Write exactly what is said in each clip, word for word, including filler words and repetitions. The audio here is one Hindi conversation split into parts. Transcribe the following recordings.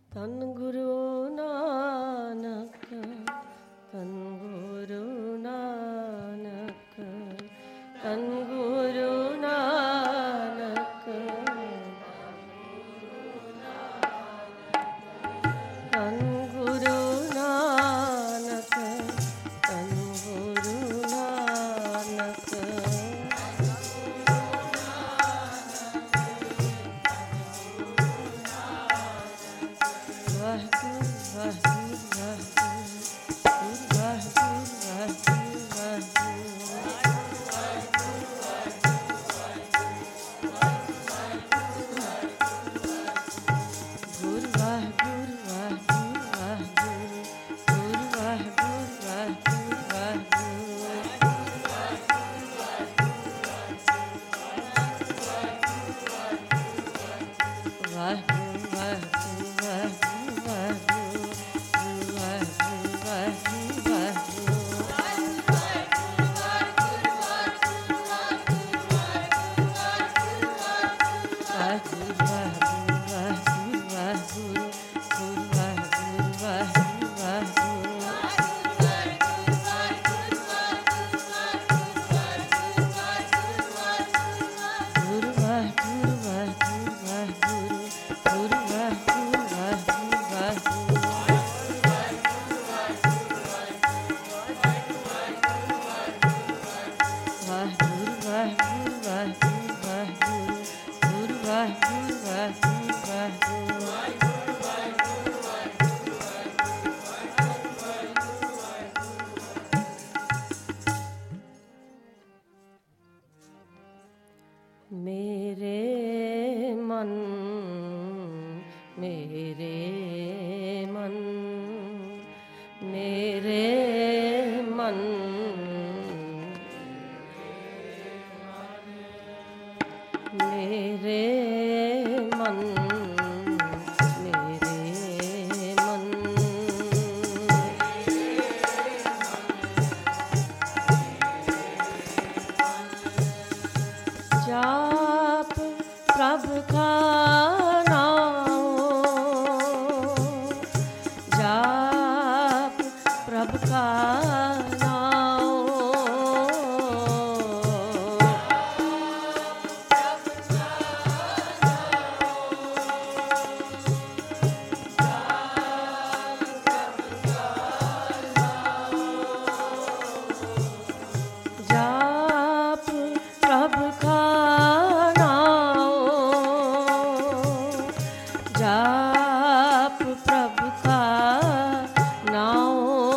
ਧੰਨ ਗੁਰੂ ਨਾਨਕ, ਧੰਨ ਗੁਰੂ ਨਾਨਕ, ਧੰਨ ਗੁਰੂ ਨਾਨਕ, ਧੰਨ ਗੁਰੂ ਨਾਨਕ, ਧੰਨ ਗੁਰੂ ਨਾਨਕ। मेरे मन, मेरे मन, मेरे मन, मेरे मन, मेरे मन, जाप प्रभु का नाम, जाप प्रभु का जाप प्रभु का नाम,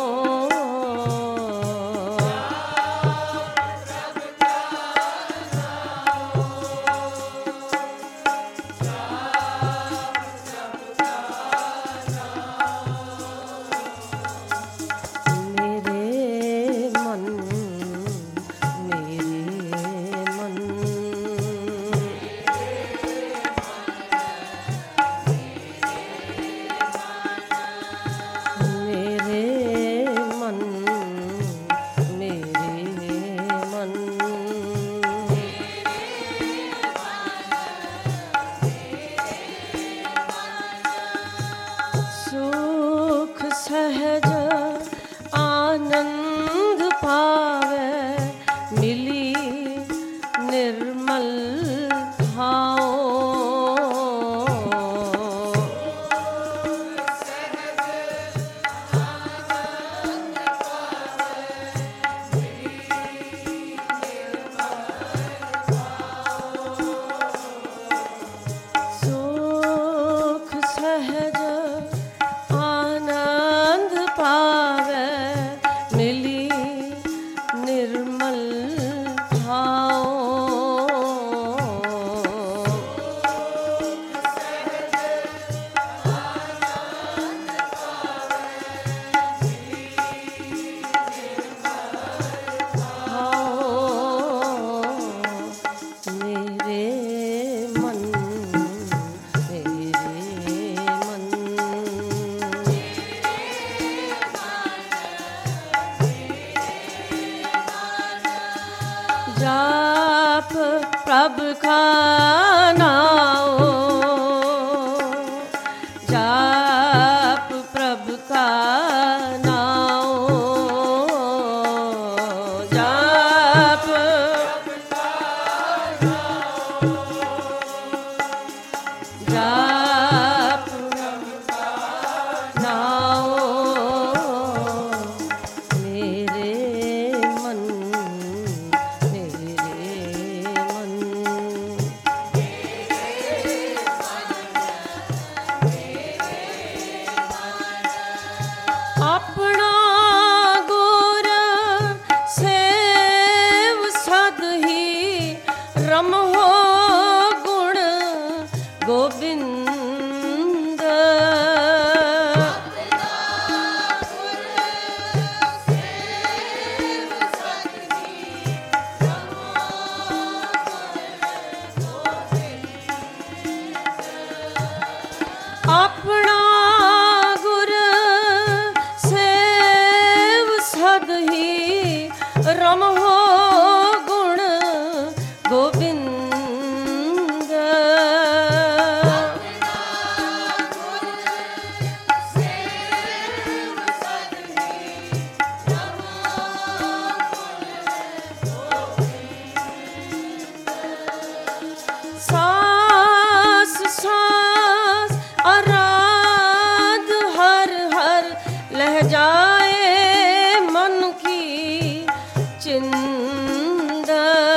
सहज आनंद पावे, मिली निर्मल भाव। सुख सहज पावे, मिली निर्मल भाव। जाप प्रभु का नाम, जाप जाप नाओ मेरे मन मेरे मन अपना गुर सेव सद ही रम हो गुण गोविंद अपना गुर सेव सद ही रम हो गुण गोविंद सास सास आराध हर हर लह जाए मन की चिंद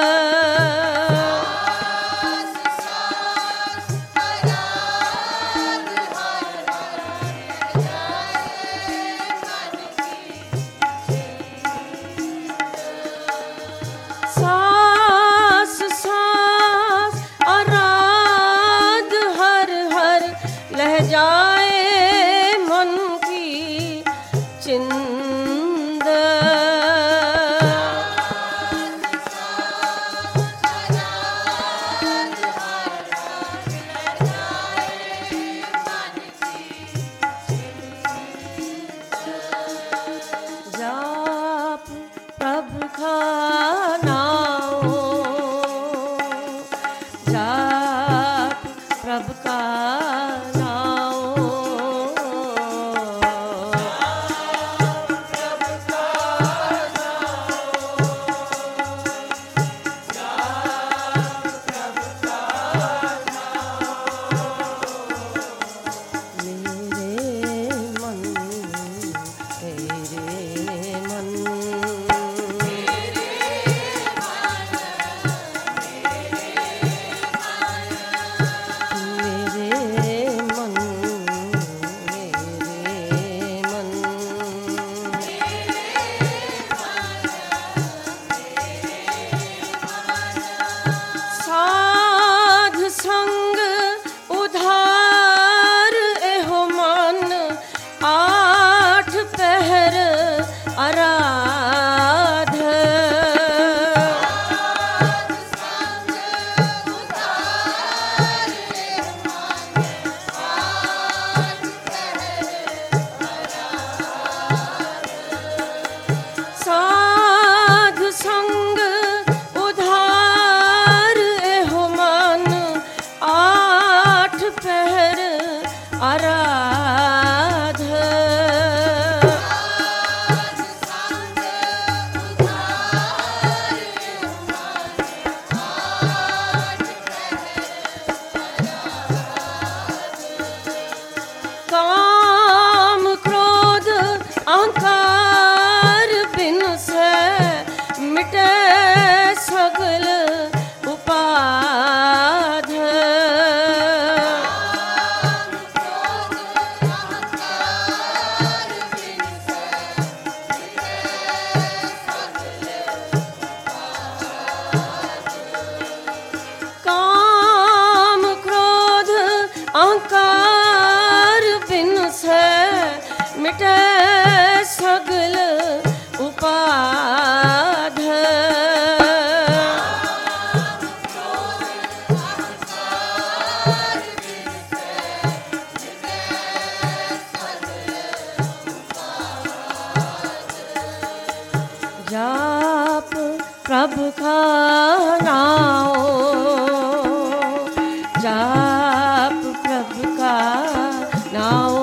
सास सास आराध हर हर लह जाए मन की चिंद जाप प्रभु का नाओ जाप प्रभु का नाओ मेरे मन तेरे मन मेरे मन मेरे मन साध संग उधार एहो मन आठ पहर आराध साध संग उधार एहो मन आठ पहर आराध काम क्रोध अहंकार बिन से मिटे सगल उपाध काम क्रोध अहंकार बिन से मिटे सगल उपाध जाप प्रभु का नाओ जाप प्रभु का नाओ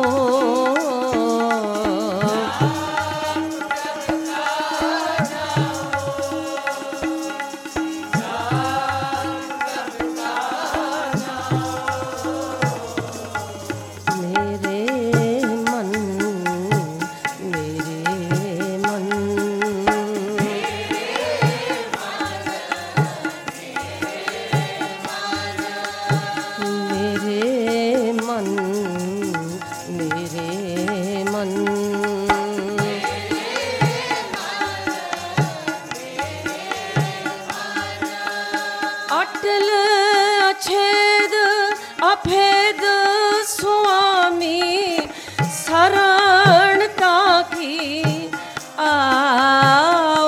मेरे मन मेरे मन अटल अछेद अभेद स्वामी शरणता की आओ।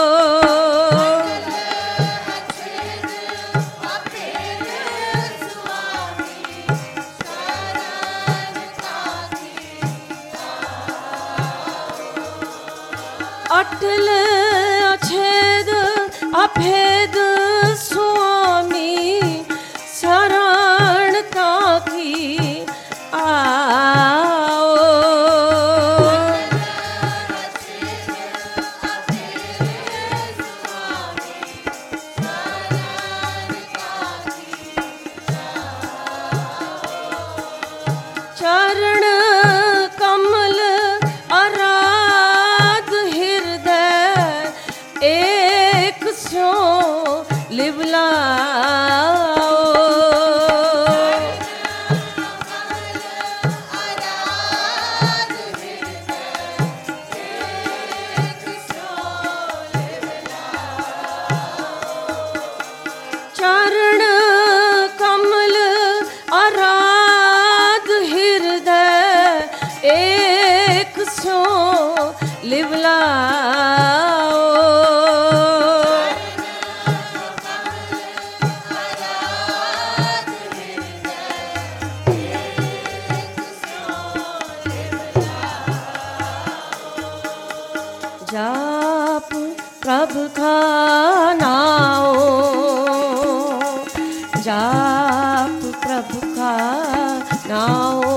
अटल अछेद अभेद स्वामी शरणता की आओ। चरण कमल आराध हृदय एक सो लिवलाओ। चरण कमल आराध हृदय एक सो लिवलाओ। जाप प्रभु का नाओ जाप प्रभु का नाओ।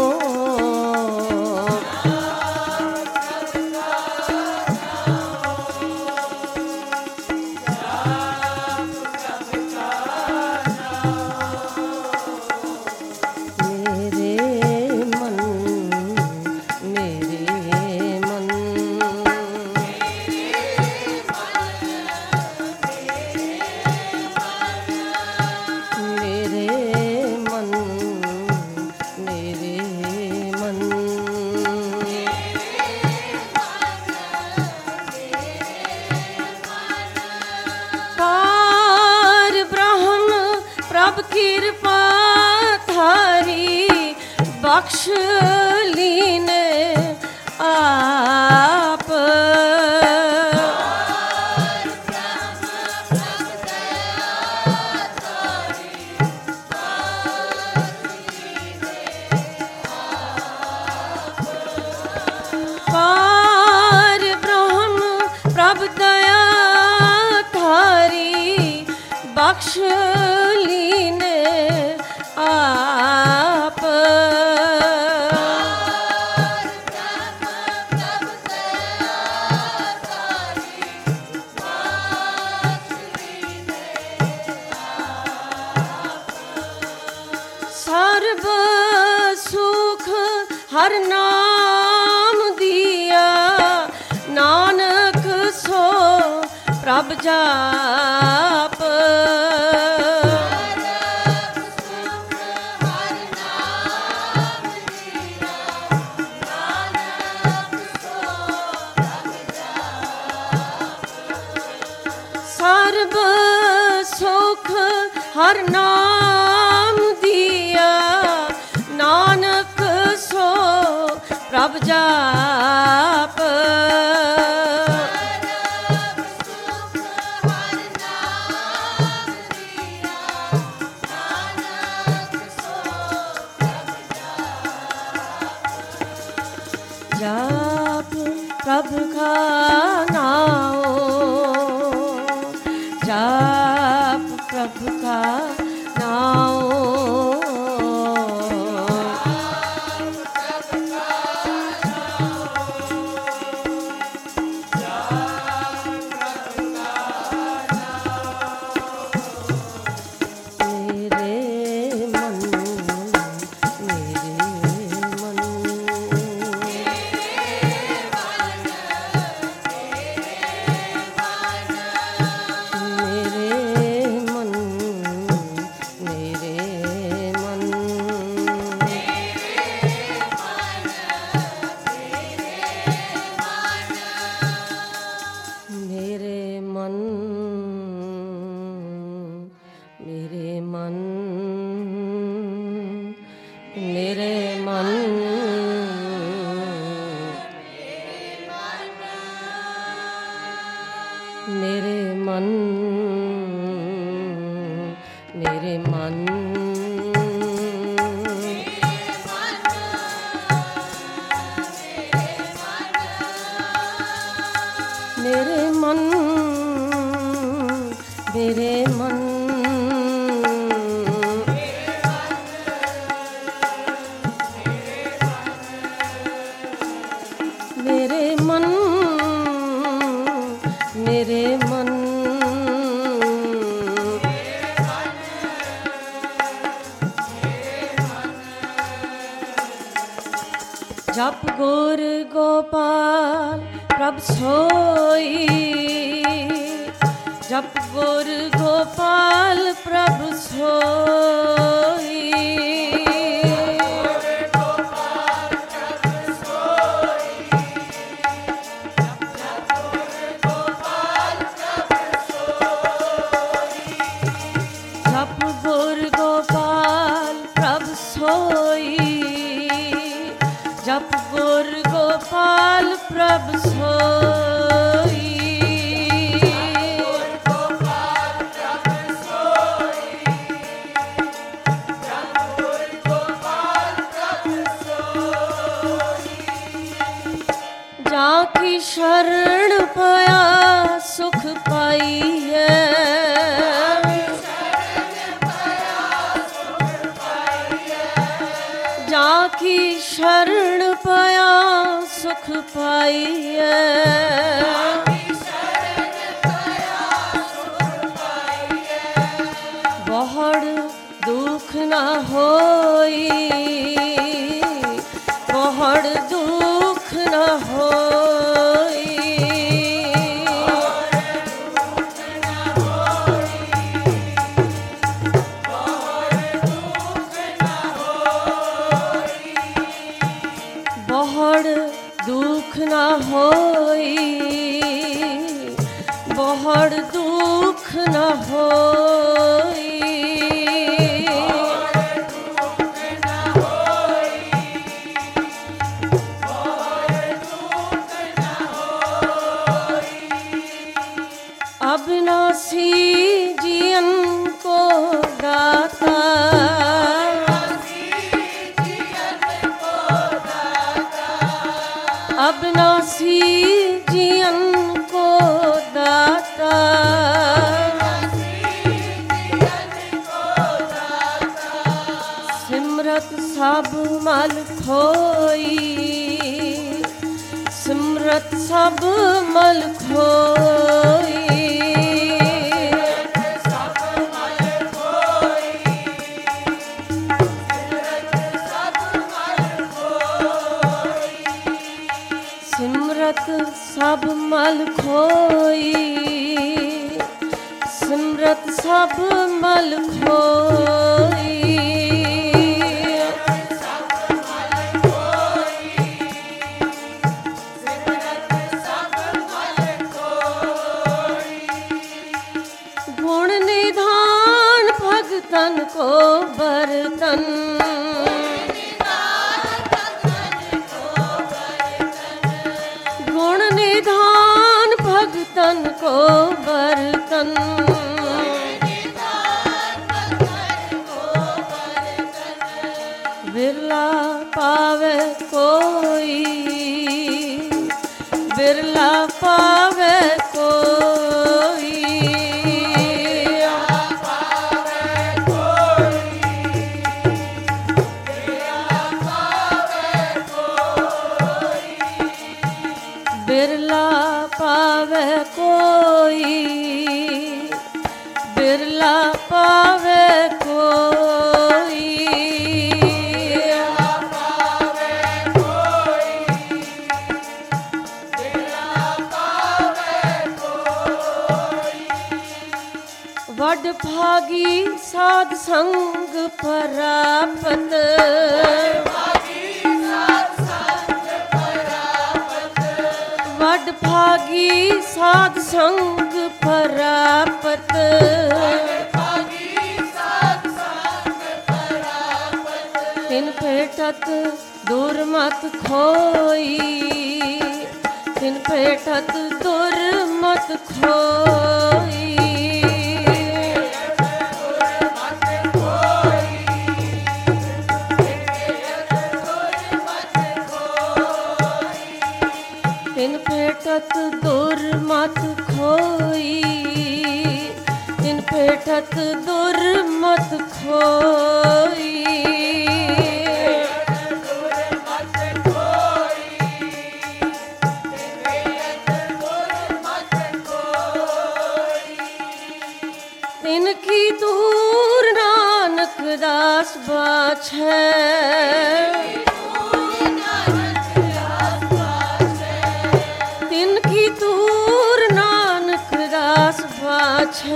कृपा थारी बख्श लीने आप। पार ब्रह्म प्रभ दया थारी बख्श लीने आप। सर्व सुख हर नाम दिया नानक सो प्रभ जाप। सर्व सुख हर नाम दिया नानक सो प्रभ जाप। जाप प्रभु का नाओ जाप प्रभु का नाओ। जप गुर गोपाल प्रभ सोई, जप गुर गोपाल प्रभ सोई। जप गुर गोपाल प्रभ सोई, जप गुर गोपाल प्रभ सोई। जाकी शरण पाया सुख पाई है, जाकी शरण पाया सुख पाई है। बहुत दुख न होई, बहुत दुख न होई। बहुत दुख न होई, बहुत दुख न होई। अविनाशी जीवन को दाता, अविनाशी जीवन को दाता। सिमरत सब मल खोई, सिमरत सब मल खोई। सिमरत सब मल खोई, सिमरत सब मल खोई। गुण निधान भगतन को बरतन, गुण निधान भगतन को बरतन। बिरला पावे कोई, बिरला पावे कोई। बिरला पावे कोई, बिरला पावे कोई। वड भागी साध संग परापत, वड भागी साध संग परापत। तिन पेटत दूर मत खोई, तिन पेटत दूर मत खोई। तिन पेटत दूर मत खोई, तिन पेटत दूर मत खोई। तिनकी दूर नानक दास बाछै,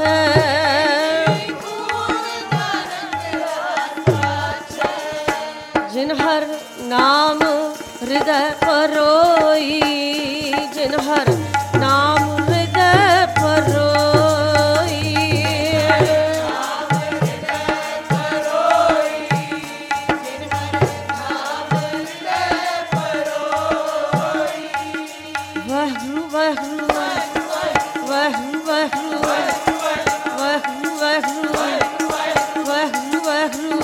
जिन हर नाम हृदय परोई, जिन हर नाम हृदय परोई, वाहगुरु वाहगुरु वाहगुरु वाहगुरु वाहगुरु वाहगुरु वाहगुरु वाहगुरु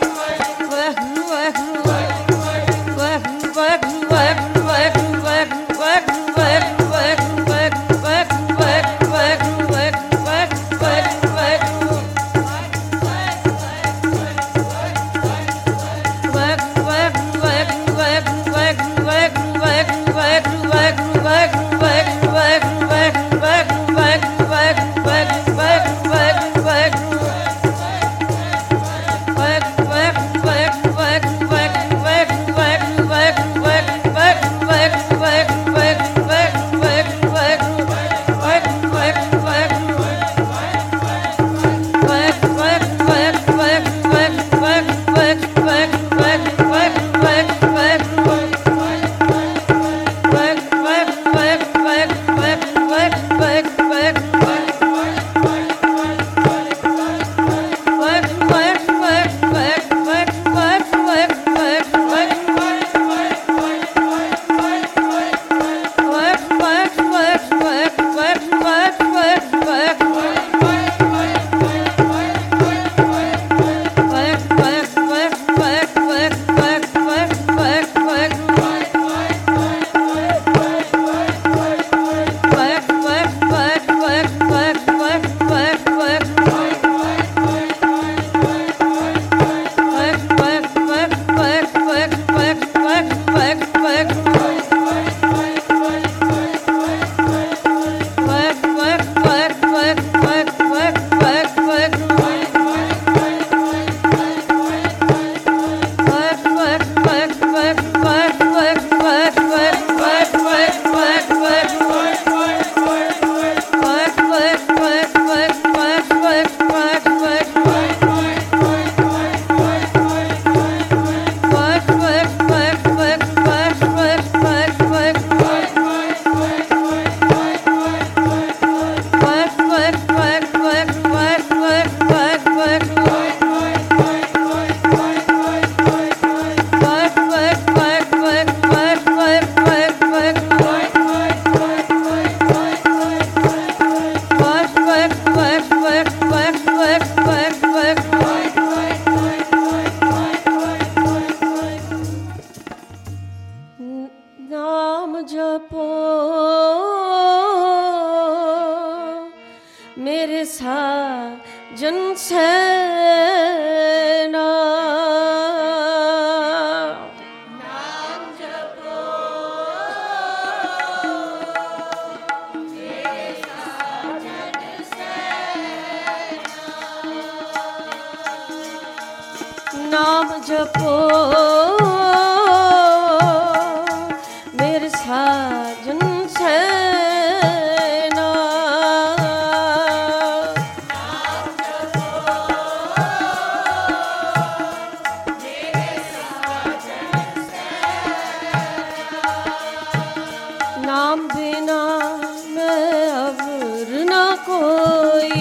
साजन सेना नाम जपो मेरे साजन सेना नाम जपो मेरे साजन सेना नाम बिना मैं अवर न कोई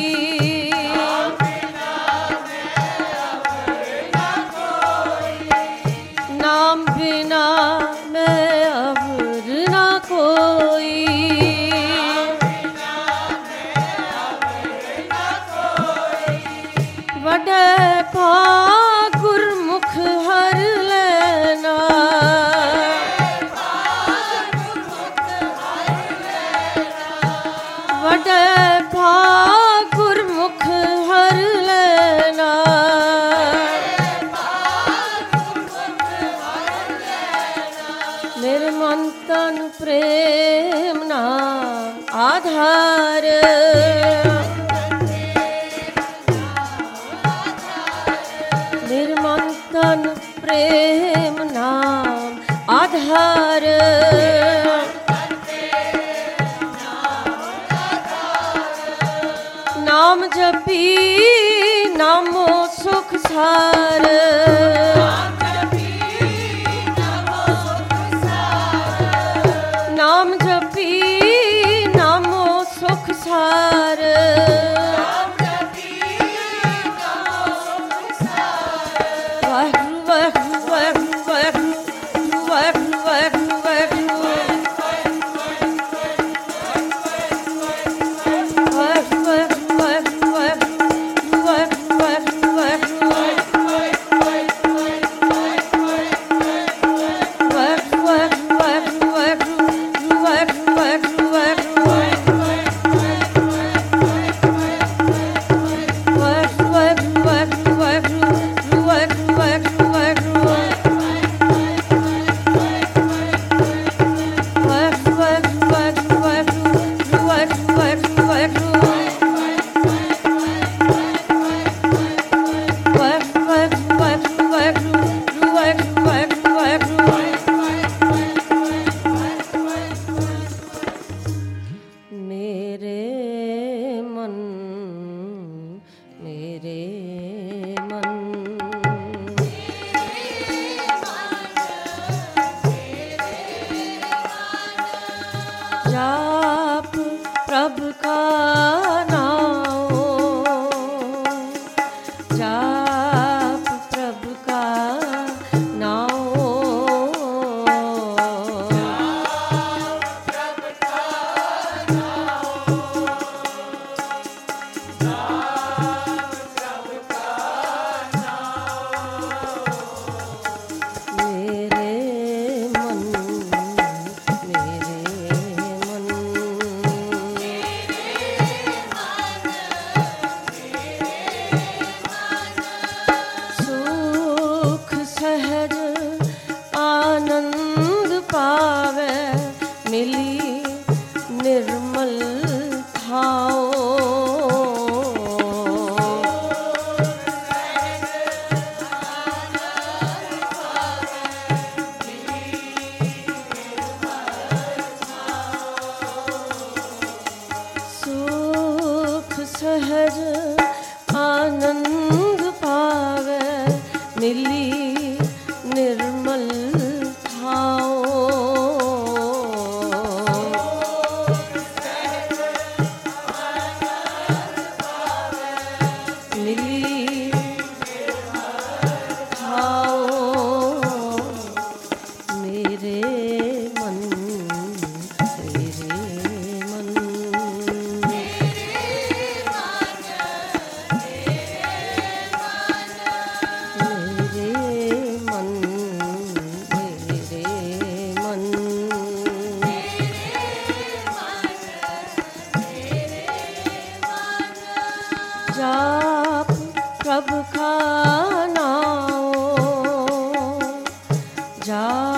नाम बिना मैं अवर न कोई वडे भाग गुरमुख हर लेना वडे भाग गुरमुख हर लेना मेरे मन तन प्रेम नाम आधार मेरे मन तन प्रेम नाम आधार नाम नाम जपी नामो सुख सार, नाम जपी नामो सुख सार, वाहिगुरू वाहिगुरू वाहिगुरू वाहिगुरू वाहिगुरू वाहिगुरू जाप प्रभु का नाम, जाप प्रभु का नाम, मेरे मन पावे मिली निर्मल खाओ, सुख सहज आनंद पावे मिली निर्मल खाओ, मिली खाओ, मेरे मन तेरे मन, जाप प्रभु का नाम, जाप